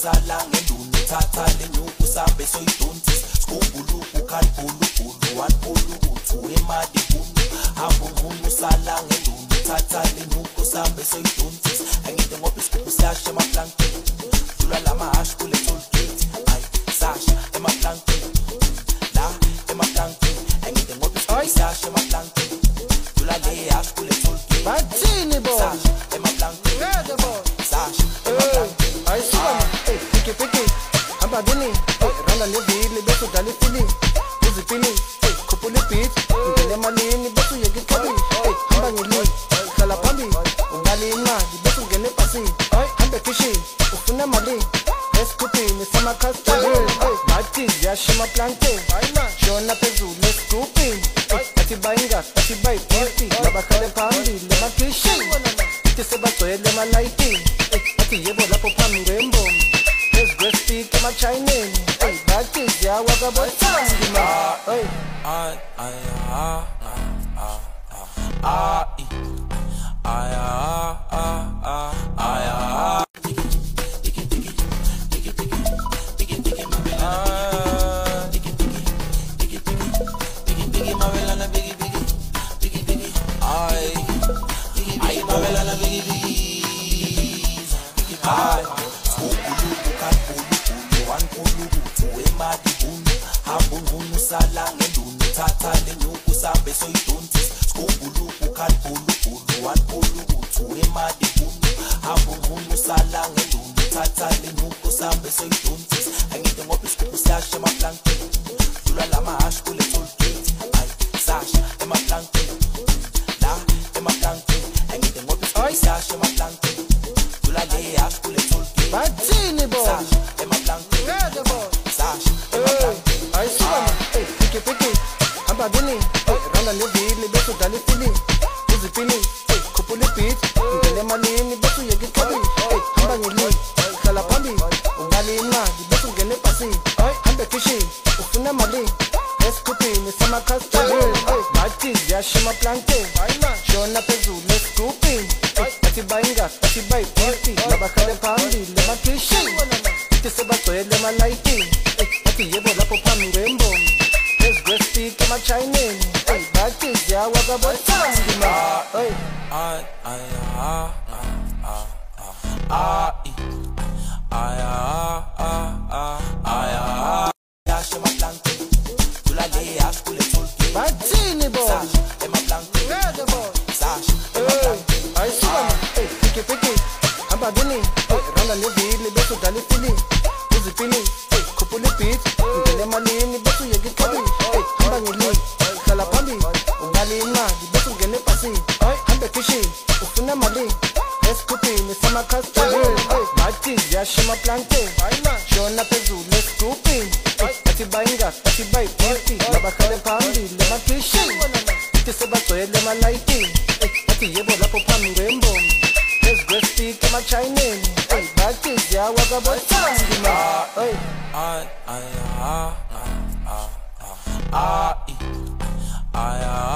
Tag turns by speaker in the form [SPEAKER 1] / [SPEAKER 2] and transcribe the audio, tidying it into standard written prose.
[SPEAKER 1] sala ngenduni thatha lenyuku sambe soyidontis skubuluku kalbulu wanbulu uthu emadi kunu hambungu sala ngenduni thatha lenyuku sambe soyidontis angide ngoba isikhubu siyasha emaplanki dlula lama hash kule toll gate ay sasha emaplanki la emaplanki angide ngoba isikhubu siyasha emaplanki dlula le hash kule toll gate
[SPEAKER 2] bathini bo
[SPEAKER 1] sasha emaplanki
[SPEAKER 2] yede bo
[SPEAKER 1] sasha emaplanki
[SPEAKER 2] ay sona piki hamba bini randa nevili besu dali fili uzipini khuphula beat ngene malini besu yeke kabi hamba ngili hlala phambi ungali incwadi besu ngene pasi hambe kishi ufuna mali esikhuphini sama customers bathi yashima planke shona phezulu esikhuphini athi bayinga athi bayiphi labakhale phambili emakishi ithi sebagcwele malayithi athi yebo lapho phambi ngembombo speak in my Chinese. Hey, back is ya waka boy. Hey,
[SPEAKER 1] sala ngenduni thatha lenyuku sambe soyidontis skubuluku kalbulu wanbulu uthu emadi kunu hambungu sala ngenduni thatha lenyuku sambe soyidontis angide ngoba isikhubu siyasha emaplanki dlula lama hash kule toll gate ay sasha emaplanki la emaplanki angide ngoba isikhubu siyasha emaplanki dlula le hash kule toll gate
[SPEAKER 2] bathini bo
[SPEAKER 1] sasha emaplanki
[SPEAKER 2] yede bo
[SPEAKER 1] sasha emaplanki
[SPEAKER 2] ay sona piki hamba bini randa nevili besu dali fili uzipini khuphula beat ngene malini besu yeke kabi hamba ngili hlala phambi ungali incwadi besu ngene pasi hambe kishi ufuna mali esikhuphini sama customers bathi yashima planke shona phezulu esikhuphini athi bayinga athi bayiphi labakhale phambili emakishi ithi sebagcwele malayithi athi yebo lapho phambi ngembombo speak in my Chinese. Hey, back is ya waka boy. Hey, bathini bo yede bo ay sona piki hamba bini randa nevili besu dali fili uzipini khuphula beat ngene malini besu yeke kabi hamba ngili hlala phambi ungali incwadi besu ngene pasi hambe kishi ufuna mali esikhuphini sama customers bathi yashima planke shona phezulu esikhuphini athi bayinga athi bayiphi labakhale phambili emakishi ithi sebagcwele malayithi athi yebo lapho phambi ngembombo speak in my Chinese. Hey, back is ya waka boy. Hey,